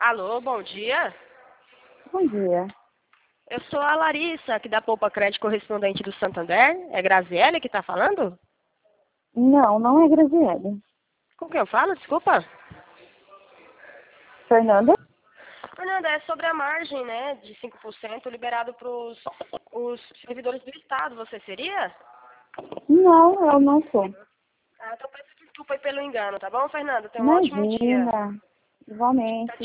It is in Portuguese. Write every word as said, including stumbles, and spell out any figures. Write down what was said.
Alô, bom dia. Bom dia. Eu sou a Larissa, aqui da Poupa Crédito correspondente do Santander. É Graziele que está falando? Não, não é Graziele. Com quem eu falo? Desculpa. Fernanda? Fernanda, é sobre a margem, né, de cinco por cento liberado para os servidores do Estado. Você seria? Não, eu não sou. Ah, então peço desculpa aí pelo engano, tá bom, Fernanda? Tenha um ótimo dia. Imagina. Igualmente.